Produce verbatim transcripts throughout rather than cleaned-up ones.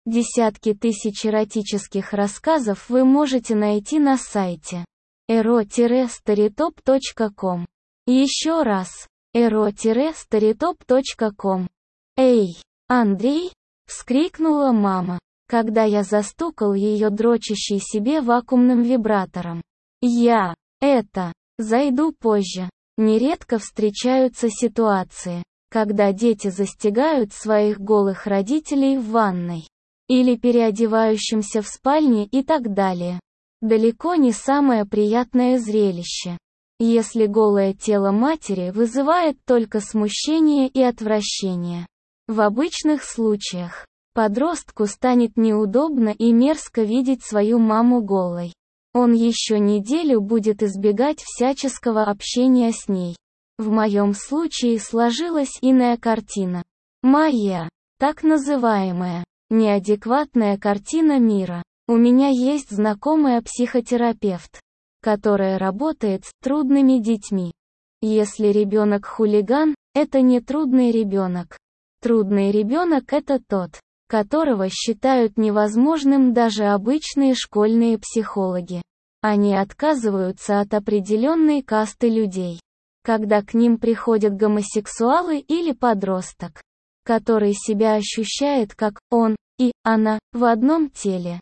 Десятки тысяч эротических рассказов вы можете найти на сайте эро старитоп точка ком. Еще раз, эро старитоп точка ком. «Эй, Андрей!» — вскрикнула мама, когда я застукал ее дрочащей себе вакуумным вибратором. «Я, это, зайду позже». Нередко встречаются ситуации, когда дети застигают своих голых родителей в ванной или переодевающимся в спальне и так далее. Далеко не самое приятное зрелище, если голое тело матери вызывает только смущение и отвращение. В обычных случаях, подростку станет неудобно и мерзко видеть свою маму голой. Он еще неделю будет избегать всяческого общения с ней. В моем случае сложилась иная картина. Моя, так называемая, неадекватная картина мира. У меня есть знакомая психотерапевт, которая работает с трудными детьми. Если ребенок хулиган, это не трудный ребенок. Трудный ребенок – это тот, которого считают невозможным даже обычные школьные психологи. Они отказываются от определенной касты людей, когда к ним приходят гомосексуалы или подросток, который себя ощущает как он и она в одном теле.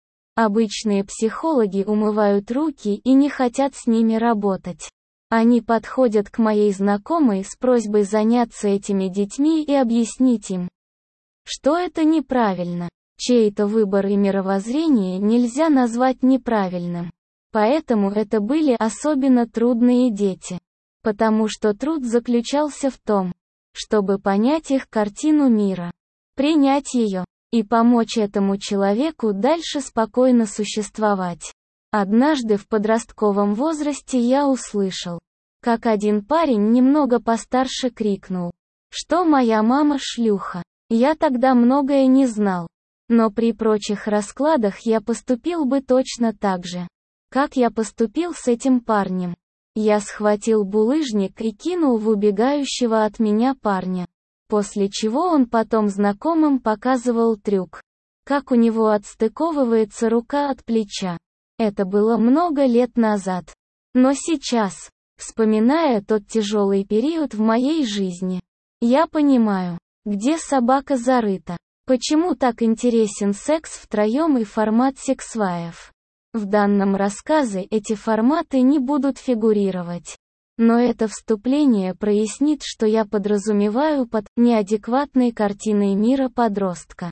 Обычные психологи умывают руки и не хотят с ними работать. Они подходят к моей знакомой с просьбой заняться этими детьми и объяснить им, что это неправильно. Чей-то выбор и мировоззрение нельзя назвать неправильным. Поэтому это были особенно трудные дети. Потому что труд заключался в том, чтобы понять их картину мира, принять ее, и помочь этому человеку дальше спокойно существовать. Однажды в подростковом возрасте я услышал, как один парень немного постарше крикнул, что моя мама шлюха. Я тогда многое не знал, но при прочих раскладах я поступил бы точно так же, как я поступил с этим парнем. Я схватил булыжник и кинул в убегающего от меня парня, после чего он потом знакомым показывал трюк, как у него отстыковывается рука от плеча. Это было много лет назад. Но сейчас, вспоминая тот тяжелый период в моей жизни, я понимаю, где собака зарыта, почему так интересен секс втроем и формат сексваев. В данном рассказе эти форматы не будут фигурировать. Но это вступление прояснит, что я подразумеваю под неадекватной картиной мира подростка.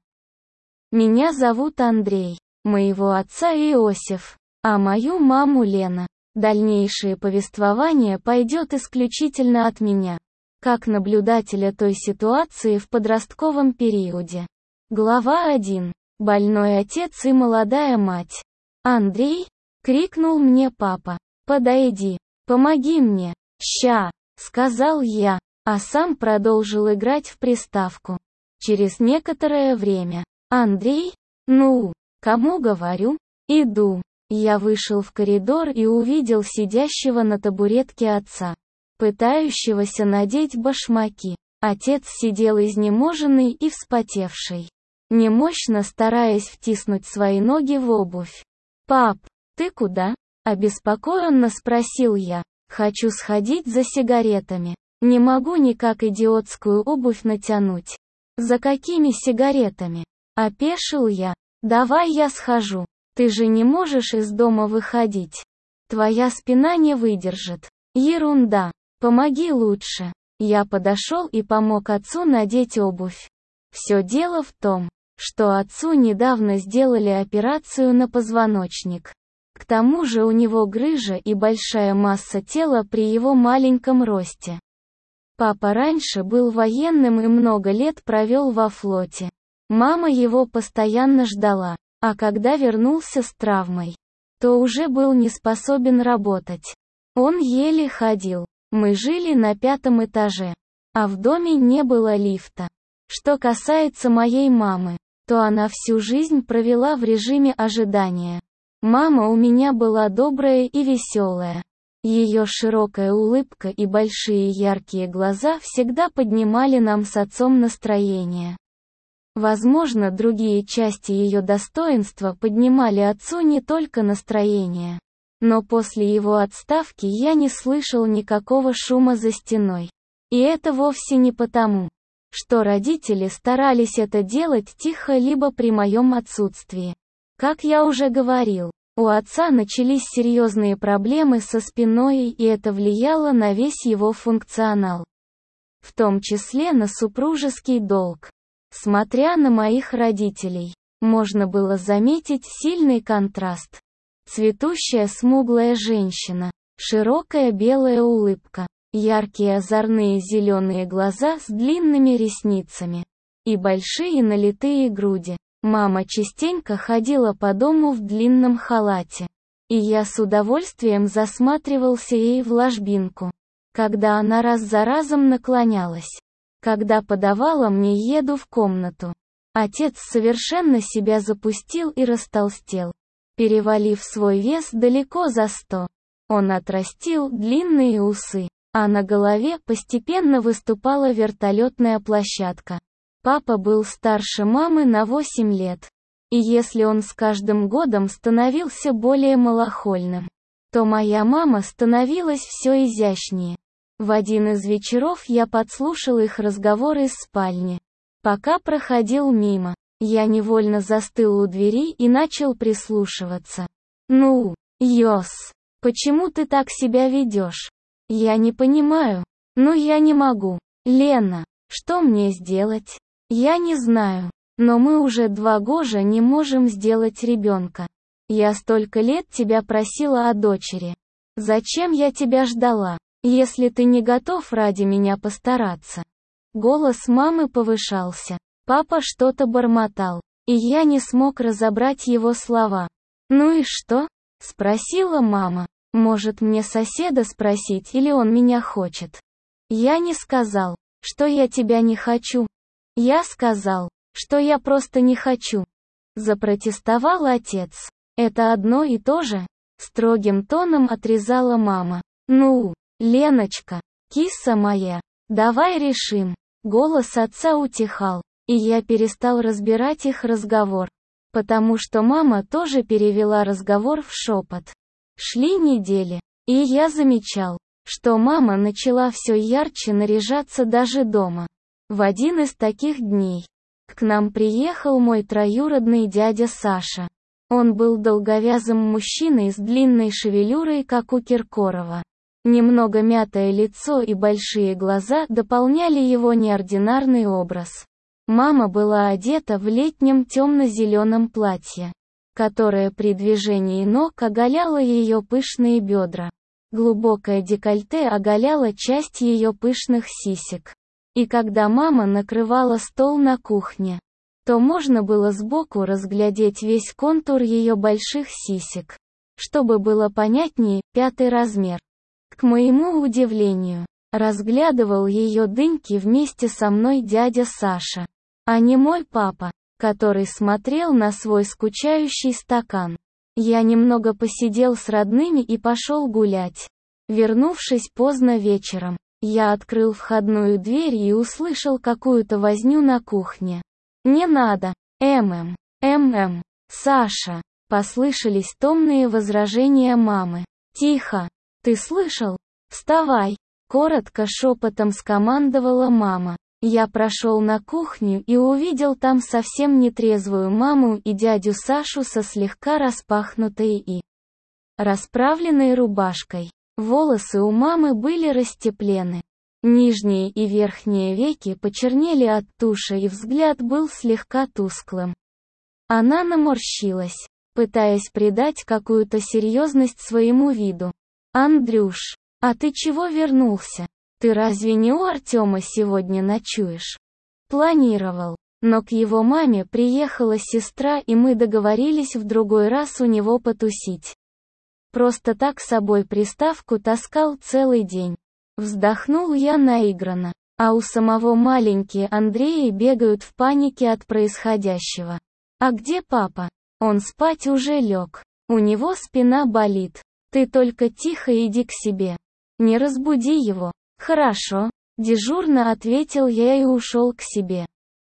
Меня зовут Андрей, моего отца Иосиф, а мою маму Лена. Дальнейшее повествование пойдет исключительно от меня, как наблюдателя той ситуации в подростковом периоде. Глава один. Больной отец и молодая мать. «Андрей!» — крикнул мне папа. «Подойди, помоги мне!» «Ща!» — сказал я, а сам продолжил играть в приставку. Через некоторое время. «Андрей? Ну, кому говорю? Иду!» Я вышел в коридор и увидел сидящего на табуретке отца, пытающегося надеть башмаки. Отец сидел изнеможенный и вспотевший, немощно стараясь втиснуть свои ноги в обувь. «Пап, ты куда?» — обеспокоенно спросил я. «Хочу сходить за сигаретами. Не могу никак идиотскую обувь натянуть». «За какими сигаретами?» — опешил я. «Давай я схожу. Ты же не можешь из дома выходить. Твоя спина не выдержит». «Ерунда. Помоги лучше». Я подошел и помог отцу надеть обувь. Все дело в том, что отцу недавно сделали операцию на позвоночник. К тому же у него грыжа и большая масса тела при его маленьком росте. Папа раньше был военным и много лет провел во флоте. Мама его постоянно ждала, а когда вернулся с травмой, то уже был не способен работать. Он еле ходил. Мы жили на пятом этаже, а в доме не было лифта. Что касается моей мамы, то она всю жизнь провела в режиме ожидания. Мама у меня была добрая и веселая. Ее широкая улыбка и большие яркие глаза всегда поднимали нам с отцом настроение. Возможно, другие части ее достоинства поднимали отцу не только настроение. Но после его отставки я не слышал никакого шума за стеной. И это вовсе не потому, что родители старались это делать тихо либо при моем отсутствии. Как я уже говорил, у отца начались серьезные проблемы со спиной, и это влияло на весь его функционал. В том числе на супружеский долг. Смотря на моих родителей, можно было заметить сильный контраст. Цветущая смуглая женщина, широкая белая улыбка, яркие озорные зеленые глаза с длинными ресницами и большие налитые груди. Мама частенько ходила по дому в длинном халате, и я с удовольствием засматривался ей в ложбинку, когда она раз за разом наклонялась, когда подавала мне еду в комнату. Отец совершенно себя запустил и растолстел, перевалив свой вес далеко за сто. Он отрастил длинные усы, а на голове постепенно выступала вертолетная площадка. Папа был старше мамы на восемь лет. И если он с каждым годом становился более малохольным, то моя мама становилась все изящнее. В один из вечеров я подслушал их разговор из спальни. Пока проходил мимо, я невольно застыл у двери и начал прислушиваться. «Ну, Йос, почему ты так себя ведешь? Я не понимаю. Ну я не могу. Лена, что мне сделать? Я не знаю. Но мы уже два года не можем сделать ребенка. Я столько лет тебя просила о дочери. Зачем я тебя ждала, если ты не готов ради меня постараться?» Голос мамы повышался. Папа что-то бормотал, и я не смог разобрать его слова. «Ну и что?» — спросила мама. «Может, мне соседа спросить, или он меня хочет?» Я не сказал, что я тебя не хочу. Я сказал, что я просто не хочу. Запротестовал отец. Это одно и то же? Строгим тоном отрезала мама. Ну, Леночка, киса моя, давай решим. Голос отца утихал, и я перестал разбирать их разговор, потому что мама тоже перевела разговор в шепот. Шли недели, и я замечал, что мама начала все ярче наряжаться даже дома. В один из таких дней к нам приехал мой троюродный дядя Саша. Он был долговязым мужчиной с длинной шевелюрой, как у Киркорова. Немного мятое лицо и большие глаза дополняли его неординарный образ. Мама была одета в летнем темно-зеленом платье, которое при движении ног оголяло ее пышные бедра. Глубокое декольте оголяло часть ее пышных сисек. И когда мама накрывала стол на кухне, то можно было сбоку разглядеть весь контур ее больших сисек. Чтобы было понятнее, пятый размер. К моему удивлению, разглядывал ее дыньки вместе со мной дядя Саша, а не мой папа, который смотрел на свой скучающий стакан. Я немного посидел с родными и пошел гулять. Вернувшись поздно вечером, я открыл входную дверь и услышал какую-то возню на кухне. «Не надо, ММ, ММ, Саша», послышались томные возражения мамы. «Тихо, ты слышал? Вставай», коротко шепотом скомандовала мама. Я прошел на кухню и увидел там совсем нетрезвую маму и дядю Сашу со слегка распахнутой и расправленной рубашкой. Волосы у мамы были растеплены. Нижние и верхние веки почернели от туши, и взгляд был слегка тусклым. Она наморщилась, пытаясь придать какую-то серьезность своему виду. «Андрюш, а ты чего вернулся? Ты разве не у Артема сегодня ночуешь?» Планировал, но к его маме приехала сестра, и мы договорились в другой раз у него потусить. Просто так с собой приставку таскал целый день. Вздохнул я наигранно, а у самого маленькие Андреи бегают в панике от происходящего. «А где папа? Он спать уже лег. У него спина болит. Ты только тихо иди к себе. Не разбуди его». «Хорошо», — дежурно ответил я и ушел к себе.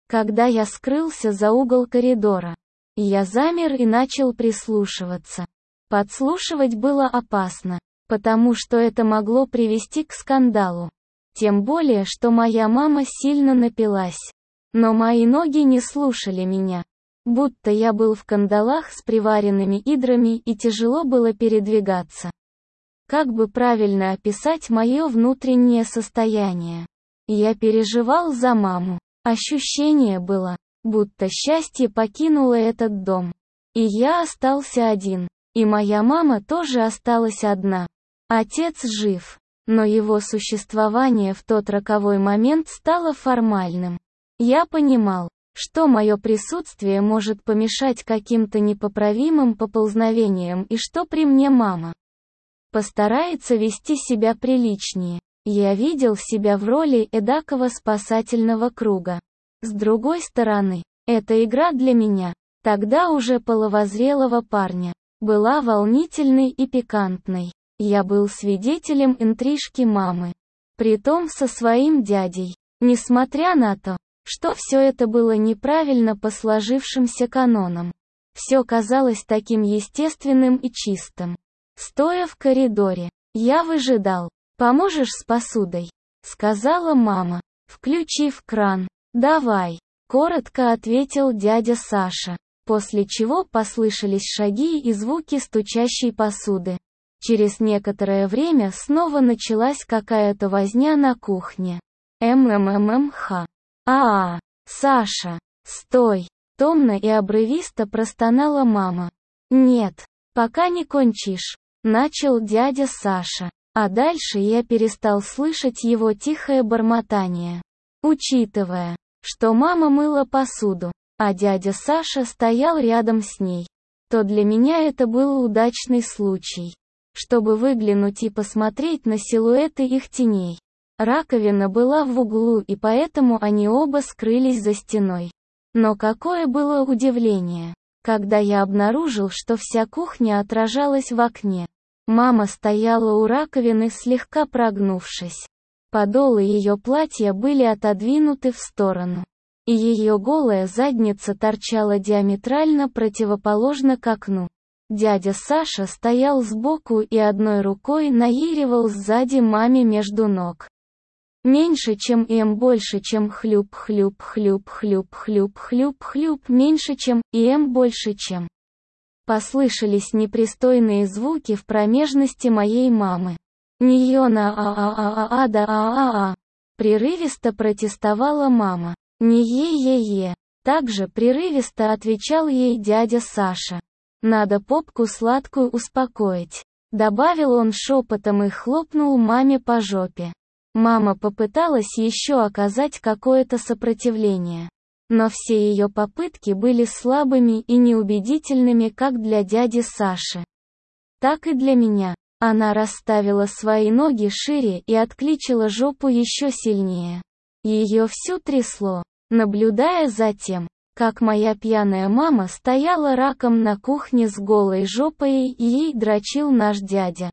когда я скрылся за угол коридора. Я замер и начал прислушиваться. Подслушивать было опасно, потому что это могло привести к скандалу. Тем более, что моя мама сильно напилась. Но мои ноги не слушали меня. Будто я был в кандалах с приваренными идрами и тяжело было передвигаться. Как бы правильно описать мое внутреннее состояние? Я переживал за маму. Ощущение было, будто счастье покинуло этот дом. И я остался один. И моя мама тоже осталась одна. Отец жив, но его существование в тот роковой момент стало формальным. Я понимал, что мое присутствие может помешать каким-то непоправимым поползновениям и что при мне мама постарается вести себя приличнее. Я видел себя в роли эдакого спасательного круга. С другой стороны, эта игра для меня, тогда уже половозрелого парня, была волнительной и пикантной. Я был свидетелем интрижки мамы. Притом со своим дядей. Несмотря на то, что все это было неправильно по сложившимся канонам. Все казалось таким естественным и чистым. Стоя в коридоре, я выжидал. «Поможешь с посудой?» — сказала мама, включив кран. «Давай», — коротко ответил дядя Саша, после чего послышались шаги и звуки стучащей посуды. Через некоторое время снова началась какая-то возня на кухне. «МММХ. А-а, Саша, стой!» — томно и обрывисто простонала мама. «Нет, пока не кончишь», — начал дядя Саша. А дальше я перестал слышать его тихое бормотание. Учитывая, что мама мыла посуду, а дядя Саша стоял рядом с ней, то для меня это был удачный случай, чтобы выглянуть и посмотреть на силуэты их теней. Раковина была в углу, и поэтому они оба скрылись за стеной. Но какое было удивление, когда я обнаружил, что вся кухня отражалась в окне. Мама стояла у раковины, слегка прогнувшись. Подолы ее платья были отодвинуты в сторону, и ее голая задница торчала диаметрально противоположно к окну. Дядя Саша стоял сбоку и одной рукой наиривал сзади маме между ног. Меньше чем и м больше чем хлюп-хлюп-хлюп-хлюп-хлюп-хлюп-хлюп, меньше чем и м больше чем. Послышались непристойные звуки в промежности моей мамы. «Ниона а-а-а-а да а-а-а», прерывисто протестовала мама. «Не е-е-е», также прерывисто отвечал ей дядя Саша. «Надо попку сладкую успокоить», добавил он шепотом и хлопнул маме по жопе. Мама попыталась еще оказать какое-то сопротивление. Но все ее попытки были слабыми и неубедительными как для дяди Саши, так и для меня. Она расставила свои ноги шире и откличила жопу еще сильнее. Ее всю трясло, наблюдая за тем, как моя пьяная мама стояла раком на кухне с голой жопой и ей дрочил наш дядя.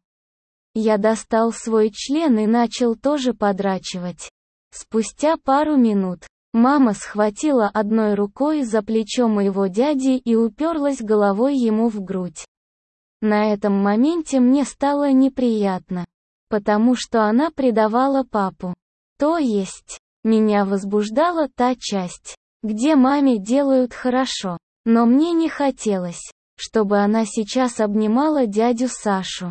Я достал свой член и начал тоже подрачивать. Спустя пару минут, мама схватила одной рукой за плечо моего дяди и уперлась головой ему в грудь. На этом моменте мне стало неприятно, потому что она предавала папу. То есть, меня возбуждала та часть, где маме делают хорошо, но мне не хотелось, чтобы она сейчас обнимала дядю Сашу.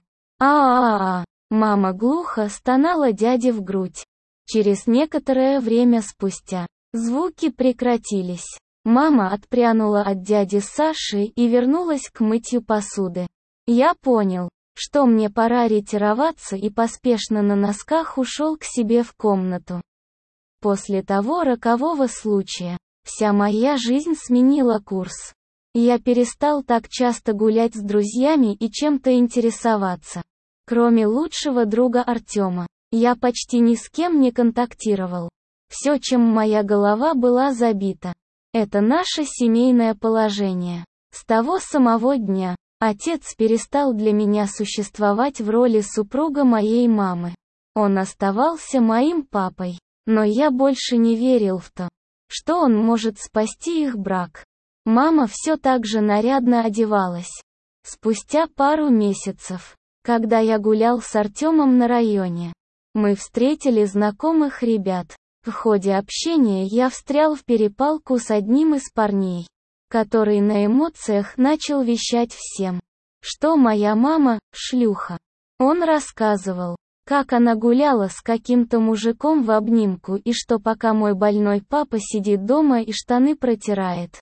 А-а-а, мама глухо стонала дяде в грудь. Через некоторое время спустя, звуки прекратились. Мама отпрянула от дяди Саши и вернулась к мытью посуды. Я понял, что мне пора ретироваться и поспешно на носках ушел к себе в комнату. После того рокового случая, вся моя жизнь сменила курс. Я перестал так часто гулять с друзьями и чем-то интересоваться. Кроме лучшего друга Артема, я почти ни с кем не контактировал. Все, чем моя голова была забита, это наше семейное положение. С того самого дня, отец перестал для меня существовать в роли супруга моей мамы. Он оставался моим папой, но я больше не верил в то, что он может спасти их брак. Мама все так же нарядно одевалась. Спустя пару месяцев, когда я гулял с Артемом на районе, мы встретили знакомых ребят. В ходе общения я встрял в перепалку с одним из парней, который на эмоциях начал вещать всем, что моя мама – шлюха. Он рассказывал, как она гуляла с каким-то мужиком в обнимку и что пока мой больной папа сидит дома и штаны протирает,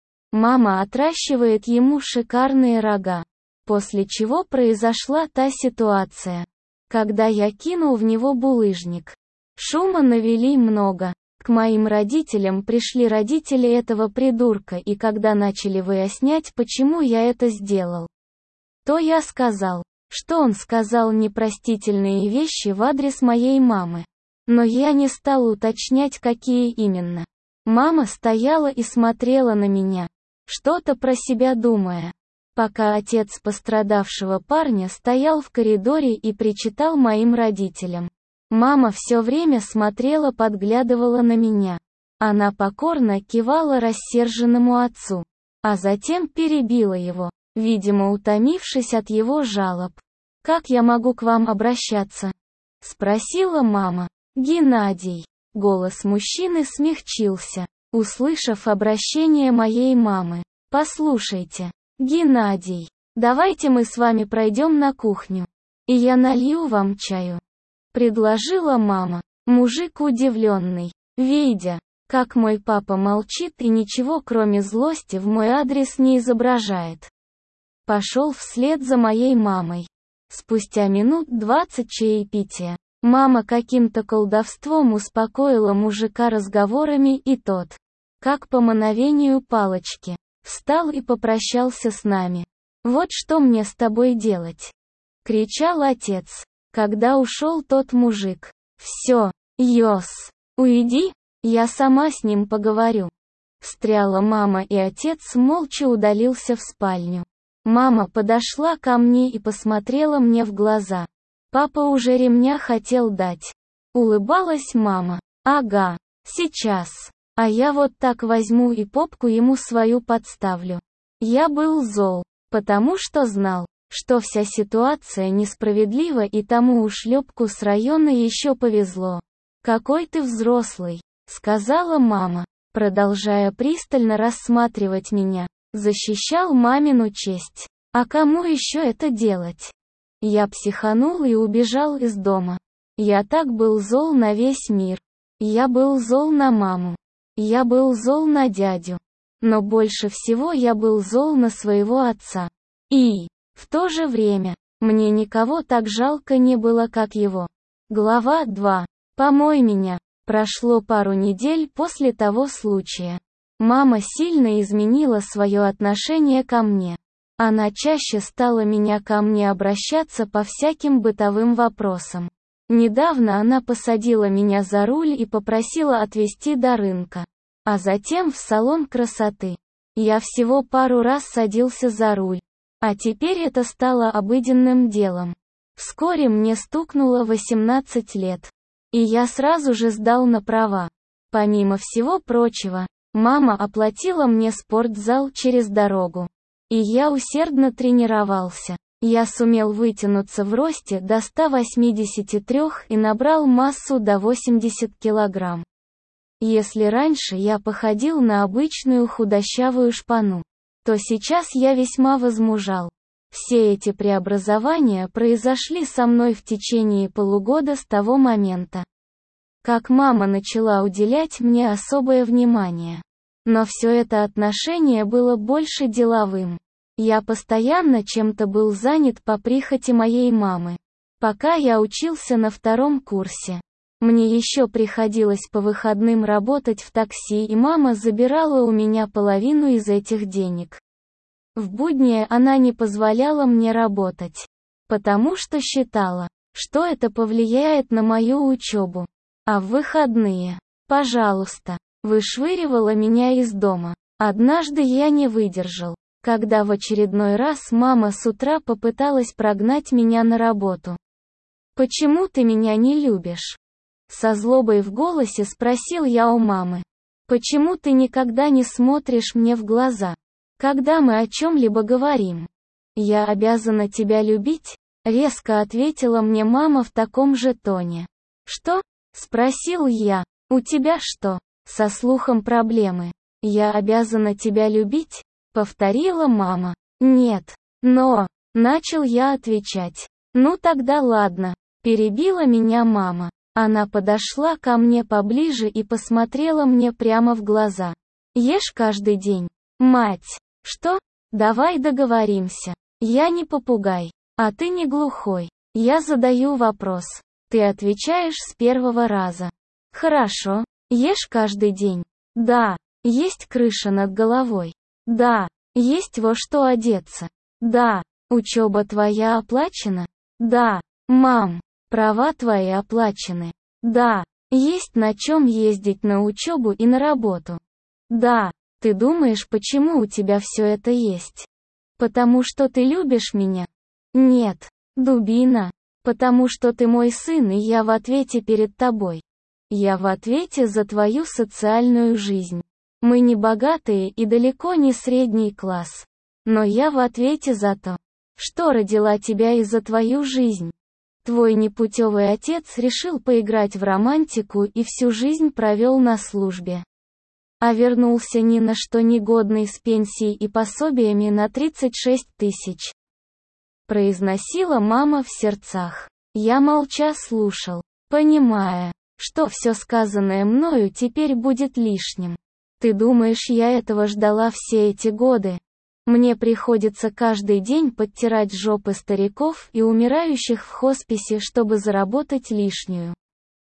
мама отращивает ему шикарные рога. После чего произошла та ситуация, когда я кинул в него булыжник. Шума навели много. К моим родителям пришли родители этого придурка, и когда начали выяснять, почему я это сделал, то я сказал, что он сказал непростительные вещи в адрес моей мамы. Но я не стал уточнять, какие именно. Мама стояла и смотрела на меня, что-то про себя думая, пока отец пострадавшего парня стоял в коридоре и причитал моим родителям. Мама все время смотрела, подглядывала на меня. Она покорно кивала рассерженному отцу, а затем перебила его, видимо, утомившись от его жалоб. «Как я могу к вам обращаться?» — спросила мама. «Геннадий». Голос мужчины смягчился, услышав обращение моей мамы. «Послушайте, Геннадий, давайте мы с вами пройдем на кухню, и я налью вам чаю», — предложила мама. Мужик удивленный, видя, как мой папа молчит и ничего кроме злости в мой адрес не изображает, пошел вслед за моей мамой. Спустя минут двадцать чаепития, мама каким-то колдовством успокоила мужика разговорами, и тот, как по мановению палочки, встал и попрощался с нами. «Вот что мне с тобой делать?» — кричал отец, когда ушел тот мужик. «Все, Йос, уйди, я сама с ним поговорю». Встряла мама, и отец молча удалился в спальню. Мама подошла ко мне и посмотрела мне в глаза. Папа уже ремня хотел дать. Улыбалась мама. «Ага, сейчас. А я вот так возьму и попку ему свою подставлю». Я был зол, потому что знал, что вся ситуация несправедлива, и тому ушлепку с района еще повезло. «Какой ты взрослый», — сказала мама, продолжая пристально рассматривать меня. Защищал мамину честь. А кому еще это делать? Я психанул и убежал из дома. Я так был зол на весь мир. Я был зол на маму. Я был зол на дядю. Но больше всего я был зол на своего отца. И, в то же время, мне никого так жалко не было, как его. Глава два. «Помой меня». Прошло пару недель после того случая. Мама сильно изменила свое отношение ко мне. Она чаще стала меня ко мне обращаться по всяким бытовым вопросам. Недавно она посадила меня за руль и попросила отвезти до рынка, а затем в салон красоты. Я всего пару раз садился за руль, а теперь это стало обыденным делом. Вскоре мне стукнуло восемнадцать лет, и я сразу же сдал на права. Помимо всего прочего, мама оплатила мне спортзал через дорогу, и я усердно тренировался. Я сумел вытянуться в росте до ста восьмидесяти трёх и набрал массу до восьмидесяти килограмм. Если раньше я походил на обычную худощавую шпану, то сейчас я весьма возмужал. Все эти преобразования произошли со мной в течение полугода с того момента, как мама начала уделять мне особое внимание. Но все это отношение было больше деловым. Я постоянно чем-то был занят по прихоти моей мамы. Пока я учился на втором курсе, мне еще приходилось по выходным работать в такси, и мама забирала у меня половину из этих денег. В будни она не позволяла мне работать, потому что считала, что это повлияет на мою учебу. А в выходные, пожалуйста, вышвыривала меня из дома. Однажды я не выдержал, когда в очередной раз мама с утра попыталась прогнать меня на работу. «Почему ты меня не любишь?» Со злобой в голосе спросил я у мамы. Почему ты никогда не смотришь мне в глаза, когда мы о чем-либо говорим? Я обязана тебя любить? Резко ответила мне мама в таком же тоне. Что? Спросил я. У тебя что, со слухом проблемы? Я обязана тебя любить? Повторила мама. Нет. Но, начал я отвечать. Ну тогда ладно. Перебила меня мама. Она подошла ко мне поближе и посмотрела мне прямо в глаза. Ешь каждый день. Мать. Что? Давай договоримся. Я не попугай. А ты не глухой. Я задаю вопрос. Ты отвечаешь с первого раза. Хорошо. Ешь каждый день. Да. Есть крыша над головой. Да. Есть во что одеться. Да. Учеба твоя оплачена? Да. Мам, права твои оплачены. Да. Есть на чем ездить на учебу и на работу. Да. Ты думаешь, почему у тебя все это есть? Потому что ты любишь меня? Нет. Дубина. Потому что ты мой сын, и я в ответе перед тобой. Я в ответе за твою социальную жизнь. Мы не богатые и далеко не средний класс. Но я в ответе за то, что родила тебя и за твою жизнь. Твой непутевый отец решил поиграть в романтику и всю жизнь провел на службе. А вернулся ни на что негодный с пенсией и пособиями на тридцать шесть тысяч. Произносила мама в сердцах. Я молча слушал, понимая, что все сказанное мною теперь будет лишним. Ты думаешь, я этого ждала все эти годы? Мне приходится каждый день подтирать жопы стариков и умирающих в хосписе, чтобы заработать лишнюю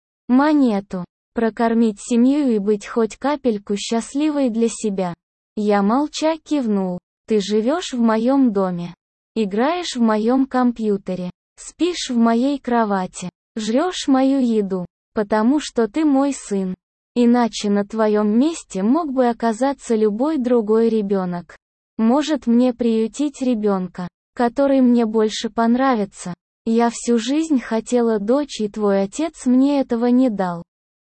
монету, прокормить семью и быть хоть капельку счастливой для себя. Я молча кивнул. Ты живешь в моем доме. Играешь в моем компьютере, спишь в моей кровати, жрешь мою еду, потому что ты мой сын. Иначе на твоем месте мог бы оказаться любой другой ребенок. Может мне приютить ребенка, который мне больше понравится. Я всю жизнь хотела дочь, и твой отец мне этого не дал.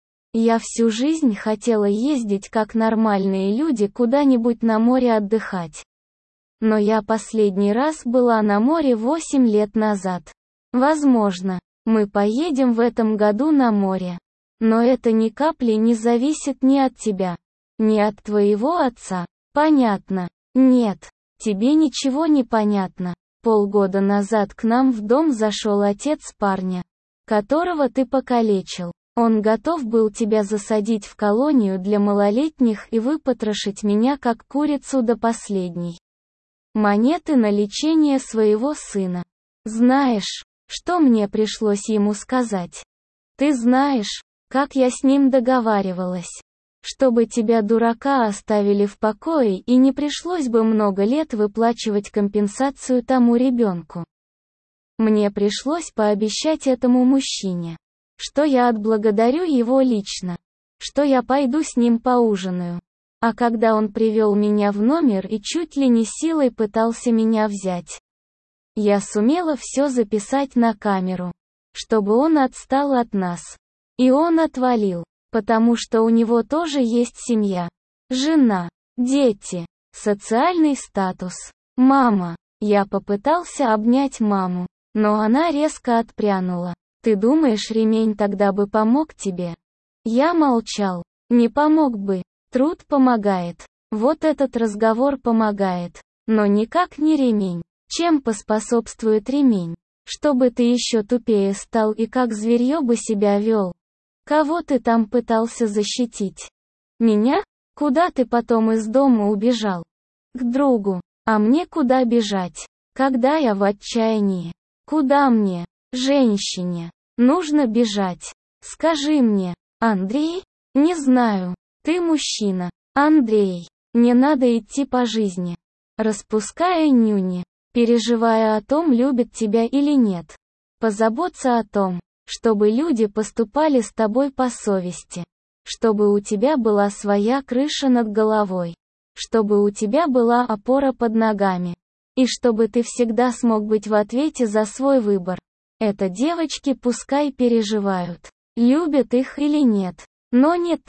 Я всю жизнь хотела ездить как нормальные люди куда-нибудь на море отдыхать. Но я последний раз была на море восемь лет назад. Возможно, мы поедем в этом году на море. Но это ни капли не зависит ни от тебя, ни от твоего отца. Понятно? Нет, тебе ничего не понятно. Полгода назад к нам в дом зашел отец парня, которого ты покалечил. Он готов был тебя засадить в колонию для малолетних и выпотрошить меня как курицу до последней монеты на лечение своего сына. Знаешь, что мне пришлось ему сказать? Ты знаешь, как я с ним договаривалась? Чтобы тебя, дурака, оставили в покое и не пришлось бы много лет выплачивать компенсацию тому ребенку. Мне пришлось пообещать этому мужчине, что я отблагодарю его лично, что я пойду с ним поужинаю. А когда он привел меня в номер и чуть ли не силой пытался меня взять, я сумела все записать на камеру, чтобы он отстал от нас. И он отвалил, потому что у него тоже есть семья, жена, дети, социальный статус. Мама. Я попытался обнять маму, но она резко отпрянула. Ты думаешь, ремень тогда бы помог тебе? Я молчал. Не помог бы. Труд помогает. Вот этот разговор помогает. Но никак не ремень. Чем поспособствует ремень? Чтобы ты еще тупее стал и как зверье бы себя вел. Кого ты там пытался защитить? Меня? Куда ты потом из дома убежал? К другу. А мне куда бежать? Когда я в отчаянии? Куда мне, женщине, нужно бежать? Скажи мне, Андрей? Не знаю. Ты мужчина. Андрей. Не надо идти по жизни, распуская нюни, переживая о том, любят тебя или нет. Позаботься о том, чтобы люди поступали с тобой по совести. Чтобы у тебя была своя крыша над головой. Чтобы у тебя была опора под ногами. И чтобы ты всегда смог быть в ответе за свой выбор. Это девочки пускай переживают, любят их или нет. Но не ты.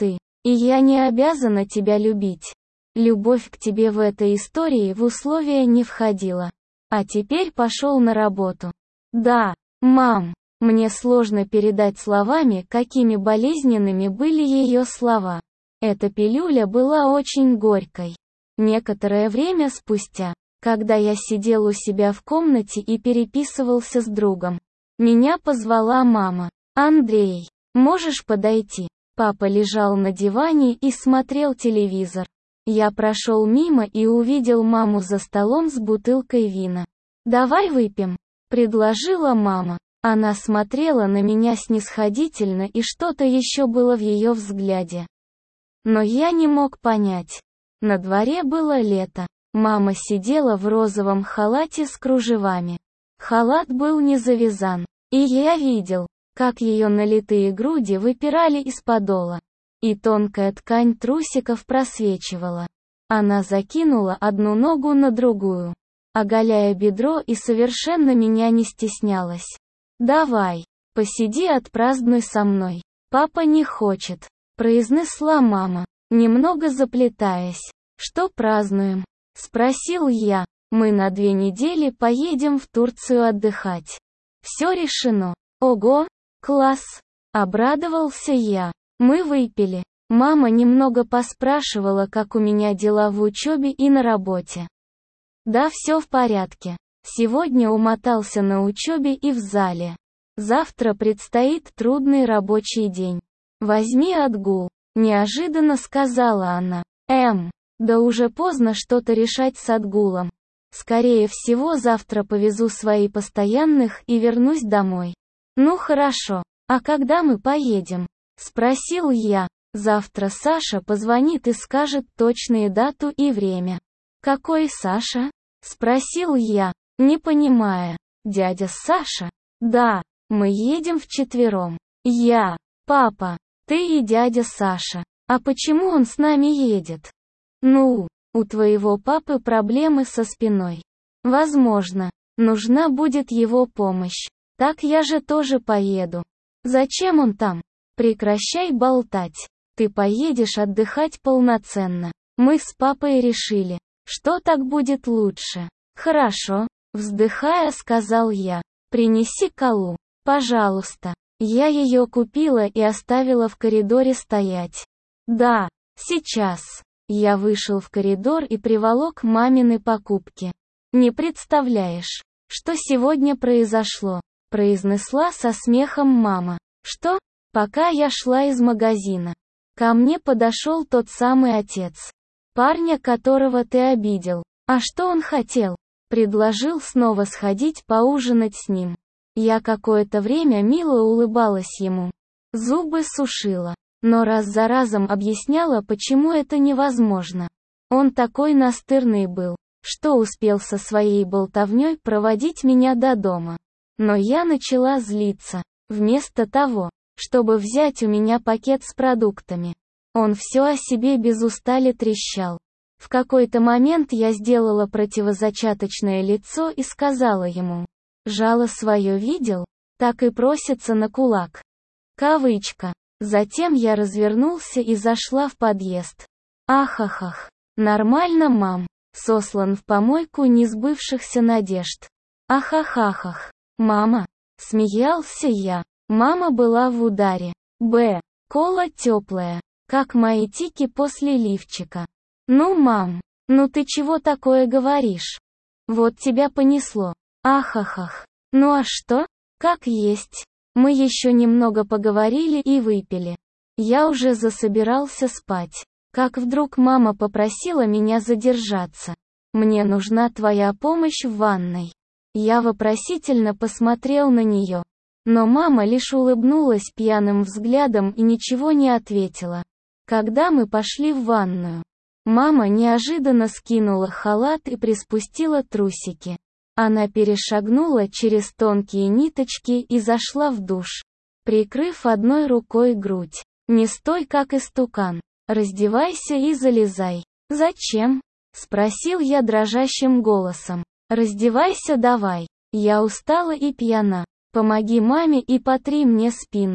И я не обязана тебя любить. Любовь к тебе в этой истории в условия не входила. А теперь пошел на работу. Да, мам, мне сложно передать словами, какими болезненными были ее слова. Эта пилюля была очень горькой. Некоторое время спустя, когда я сидел у себя в комнате и переписывался с другом, меня позвала мама. «Андрей, можешь подойти?» Папа лежал на диване и смотрел телевизор. Я прошел мимо и увидел маму за столом с бутылкой вина. «Давай выпьем», — предложила мама. Она смотрела на меня снисходительно, и что-то еще было в ее взгляде. Но я не мог понять. На дворе было лето. Мама сидела в розовом халате с кружевами. Халат был не завязан, и я видел, как ее налитые груди выпирали из подола, и тонкая ткань трусиков просвечивала. Она закинула одну ногу на другую, оголяя бедро, и совершенно меня не стеснялась. «Давай, посиди, отпразднуй со мной». «Папа не хочет», — произнесла мама, немного заплетаясь. «Что празднуем?» — спросил я. «Мы на две недели поедем в Турцию отдыхать». «Все решено». «Ого, класс!» — обрадовался я. Мы выпили. Мама немного поспрашивала, как у меня дела в учебе и на работе. Да, все в порядке. Сегодня умотался на учебе и в зале. Завтра предстоит трудный рабочий день. Возьми отгул, неожиданно сказала она. Эм, да уже поздно что-то решать с отгулом. Скорее всего, завтра повезу свои постоянных и вернусь домой. Ну хорошо, а когда мы поедем? Спросил я. Завтра Саша позвонит и скажет точную дату и время. Какой Саша? Спросил я, не понимая. Дядя Саша? Да, мы едем вчетвером. Я, папа, ты и дядя Саша. А почему он с нами едет? Ну, у твоего папы проблемы со спиной. Возможно, нужна будет его помощь. Так я же тоже поеду. Зачем он там? Прекращай болтать. Ты поедешь отдыхать полноценно. Мы с папой решили, что так будет лучше. Хорошо, вздыхая, сказал я. Принеси колу, пожалуйста. Я ее купила и оставила в коридоре стоять. Да, сейчас. Я вышел в коридор и приволок мамины покупки. Не представляешь, что сегодня произошло, произнесла со смехом мама. Что? Пока я шла из магазина, ко мне подошел тот самый отец парня, которого ты обидел. А что он хотел? Предложил снова сходить поужинать с ним. Я какое-то время мило улыбалась ему, зубы сушила, но раз за разом объясняла, почему это невозможно. Он такой настырный был, что успел со своей болтовней проводить меня до дома. Но я начала злиться. Вместо того, чтобы взять у меня пакет с продуктами, он все о себе без устали трещал. В какой-то момент я сделала противозачаточное лицо и сказала ему: «Жало свое видел? Так и просится на кулак». Кавычка. Затем я развернулся и зашла в подъезд. Ахахах. Нормально, мам. Сослан в помойку несбывшихся надежд. Ахахахах. Мама. Смеялся я. Мама была в ударе. Б. Кола теплая, как мои тики после лифчика. Ну, мам, ну ты чего такое говоришь? Вот тебя понесло. Ахахах. Ну а что? Как есть. Мы еще немного поговорили и выпили. Я уже засобирался спать, как вдруг мама попросила меня задержаться. Мне нужна твоя помощь в ванной. Я вопросительно посмотрел на нее. Но мама лишь улыбнулась пьяным взглядом и ничего не ответила. Когда мы пошли в ванную, мама неожиданно скинула халат и приспустила трусики. Она перешагнула через тонкие ниточки и зашла в душ, прикрыв одной рукой грудь. «Не стой как истукан. Раздевайся и залезай». «Зачем?» — спросил я дрожащим голосом. «Раздевайся давай. Я устала и пьяна. Помоги маме и потри мне спину».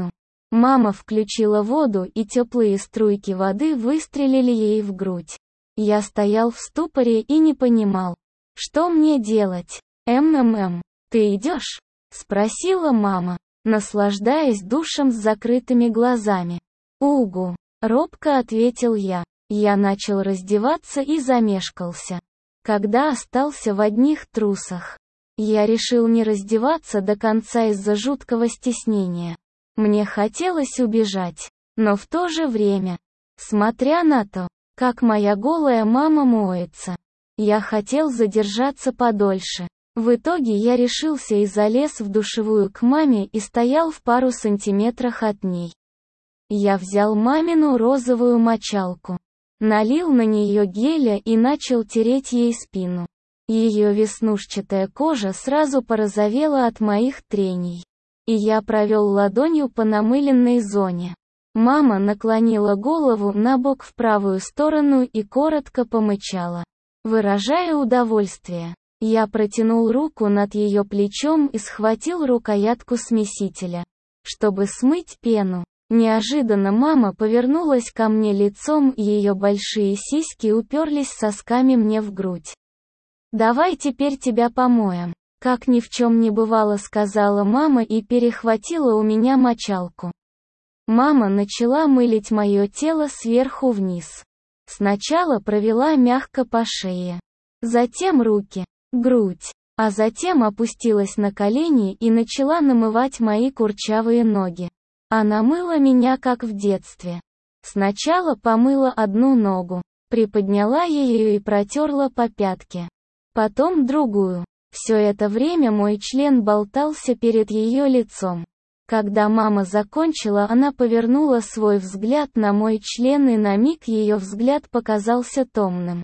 Мама включила воду, и теплые струйки воды выстрелили ей в грудь. Я стоял в ступоре и не понимал, что мне делать. «МММ, ты идешь?» — спросила мама, наслаждаясь душем с закрытыми глазами. «Угу», — робко ответил я. Я начал раздеваться и замешкался. Когда остался в одних трусах, я решил не раздеваться до конца из-за жуткого стеснения. Мне хотелось убежать, но в то же время, смотря на то, как моя голая мама моется, я хотел задержаться подольше. В итоге я решился и залез в душевую к маме и стоял в пару сантиметрах от ней. Я взял мамину розовую мочалку, налил на нее геля и начал тереть ей спину. Ее веснушчатая кожа сразу порозовела от моих трений, и я провел ладонью по намыленной зоне. Мама наклонила голову на бок в правую сторону и коротко помычала, выражая удовольствие. Я протянул руку над ее плечом и схватил рукоятку смесителя, чтобы смыть пену. Неожиданно мама повернулась ко мне лицом, и ее большие сиськи уперлись сосками мне в грудь. «Давай теперь тебя помоем», — как ни в чем не бывало, сказала мама и перехватила у меня мочалку. Мама начала мылить мое тело сверху вниз. Сначала провела мягко по шее, затем руки, грудь, а затем опустилась на колени и начала намывать мои курчавые ноги. Она мыла меня как в детстве. Сначала помыла одну ногу, приподняла ее и протерла по пятке. Потом другую. Все это время мой член болтался перед ее лицом. Когда мама закончила, она повернула свой взгляд на мой член, и на миг ее взгляд показался томным,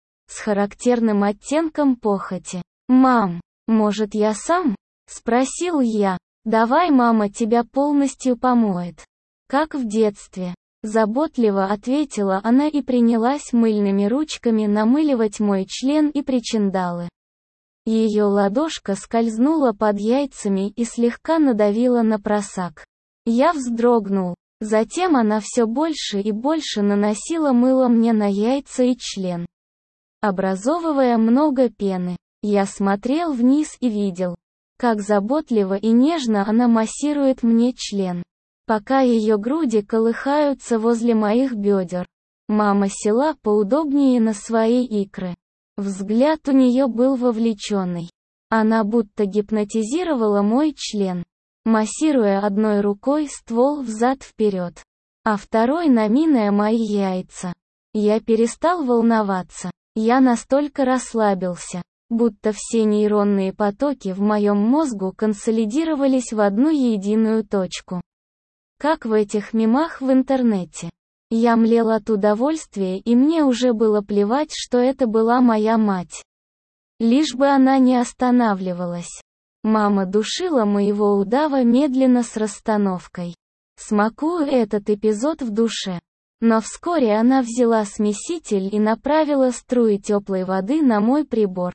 с характерным оттенком похоти. «Мам, может, я сам?» — спросил я. «Давай, мама тебя полностью помоет». «Как в детстве», — заботливо ответила она и принялась мыльными ручками намыливать мой член и причиндалы. Ее ладошка скользнула под яйцами и слегка надавила на просак. Я вздрогнул. Затем она все больше и больше наносила мыло мне на яйца и член, образовывая много пены. Я смотрел вниз и видел, как заботливо и нежно она массирует мне член, пока ее груди колыхаются возле моих бедер. Мама села поудобнее на свои икры. Взгляд у нее был вовлеченный. Она будто гипнотизировала мой член, массируя одной рукой ствол взад-вперед, а второй наминая мои яйца. Я перестал волноваться. Я настолько расслабился, будто все нейронные потоки в моем мозгу консолидировались в одну единую точку. Как в этих мемах в интернете. Я млел от удовольствия, и мне уже было плевать, что это была моя мать. Лишь бы она не останавливалась. Мама душила моего удава медленно с расстановкой. Смакую этот эпизод в душе. Но вскоре она взяла смеситель и направила струи теплой воды на мой прибор.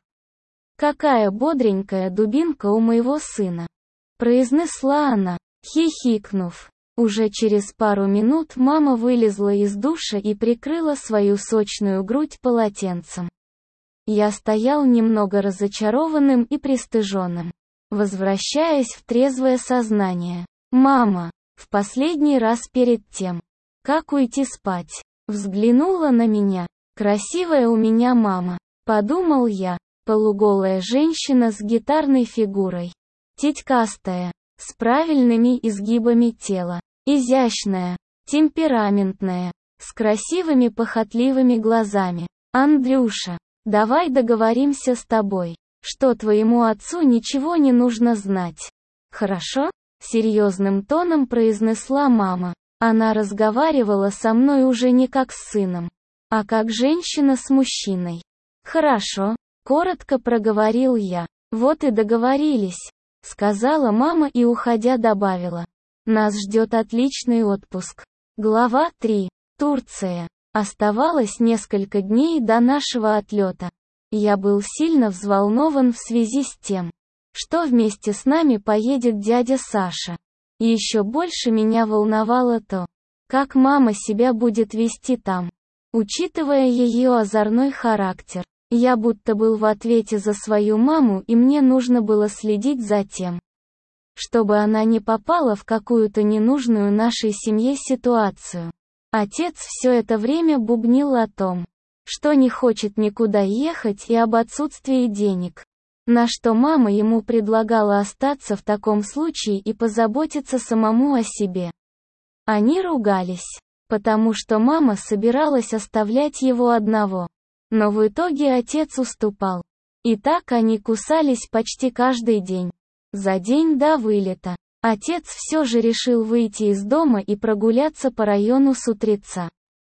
«Какая бодренькая дубинка у моего сына», — произнесла она, хихикнув. Уже через пару минут мама вылезла из душа и прикрыла свою сочную грудь полотенцем. Я стоял немного разочарованным и пристыженным, возвращаясь в трезвое сознание. Мама, в последний раз перед тем, как уйти спать, взглянула на меня. Красивая у меня мама, подумал я. Полуголая женщина с гитарной фигурой, титькастая, с правильными изгибами тела, изящная, темпераментная, с красивыми похотливыми глазами. «Андрюша, давай договоримся с тобой, что твоему отцу ничего не нужно знать. Хорошо?» — серьезным тоном произнесла мама. Она разговаривала со мной уже не как с сыном, а как женщина с мужчиной. «Хорошо», — коротко проговорил я. «Вот и договорились», — сказала мама и, уходя, добавила. «Нас ждет отличный отпуск». Глава три. Турция. Оставалось несколько дней до нашего отлета. Я был сильно взволнован в связи с тем, что вместе с нами поедет дядя Саша. И еще больше меня волновало то, как мама себя будет вести там. Учитывая ее озорной характер, я будто был в ответе за свою маму, и мне нужно было следить за тем, чтобы она не попала в какую-то ненужную нашей семье ситуацию. Отец все это время бубнил о том, что не хочет никуда ехать, и об отсутствии денег. На что мама ему предлагала остаться в таком случае и позаботиться самому о себе. Они ругались, потому что мама собиралась оставлять его одного. Но в итоге отец уступал. И так они кусались почти каждый день. За день до вылета отец все же решил выйти из дома и прогуляться по району с утреца.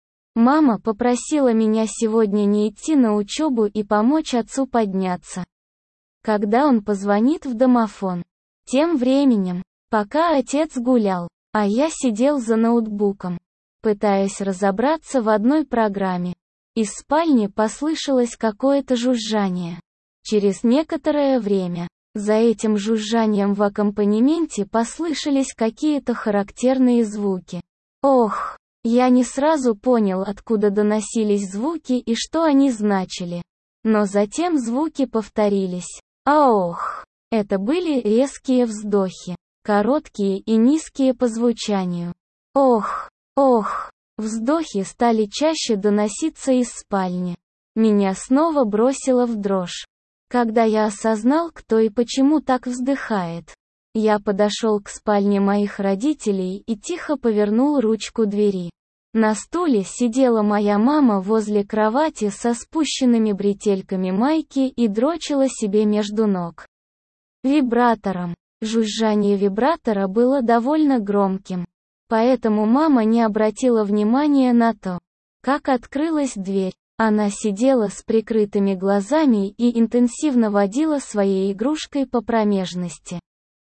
Мама попросила меня сегодня не идти на учебу и помочь отцу подняться, когда он позвонит в домофон. Тем временем, пока отец гулял, а я сидел за ноутбуком, пытаясь разобраться в одной программе, из спальни послышалось какое-то жужжание. Через некоторое время, за этим жужжанием в аккомпанементе послышались какие-то характерные звуки. Ох, я не сразу понял, откуда доносились звуки и что они значили. Но затем звуки повторились. А ох, это были резкие вздохи, короткие и низкие по звучанию. Ох, ох, вздохи стали чаще доноситься из спальни. Меня снова бросило в дрожь, когда я осознал, кто и почему так вздыхает. Я подошел к спальне моих родителей и тихо повернул ручку двери. На стуле сидела моя мама возле кровати со спущенными бретельками майки и дрочила себе между ног вибратором. Жужжание вибратора было довольно громким, поэтому мама не обратила внимания на то, как открылась дверь. Она сидела с прикрытыми глазами и интенсивно водила своей игрушкой по промежности.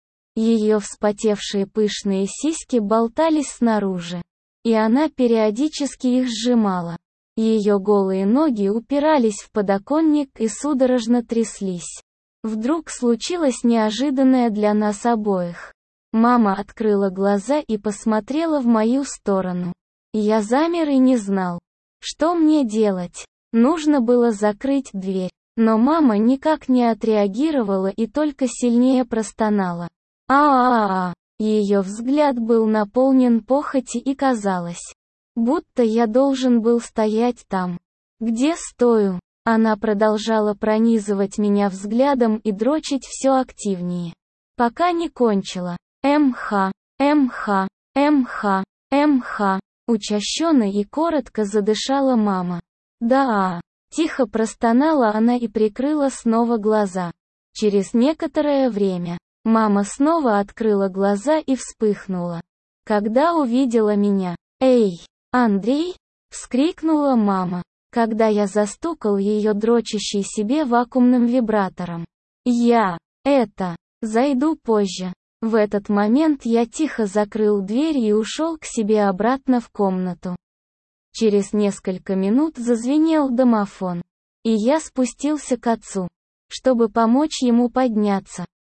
Ее вспотевшие пышные сиськи болтались снаружи, и она периодически их сжимала. Ее голые ноги упирались в подоконник и судорожно тряслись. Вдруг случилось неожиданное для нас обоих. Мама открыла глаза и посмотрела в мою сторону. Я замер и не знал, что мне делать. Нужно было закрыть дверь, но мама никак не отреагировала и только сильнее простонала. А-а-а! Ее взгляд был наполнен похоти и казалось, будто я должен был стоять там, где стою. Она продолжала пронизывать меня взглядом и дрочить все активнее, пока не кончила. Мх, мх, мх, мх. Учащенно и коротко задышала мама. Да, тихо простонала она и прикрыла снова глаза. Через некоторое время мама снова открыла глаза и вспыхнула, когда увидела меня. «Эй, Андрей!» — вскрикнула мама, когда я застукал ее дрочащей себе вакуумным вибратором. «Я, это, зайду позже». В этот момент я тихо закрыл дверь и ушел к себе обратно в комнату. Через несколько минут зазвенел домофон, и я спустился к отцу, чтобы помочь ему подняться.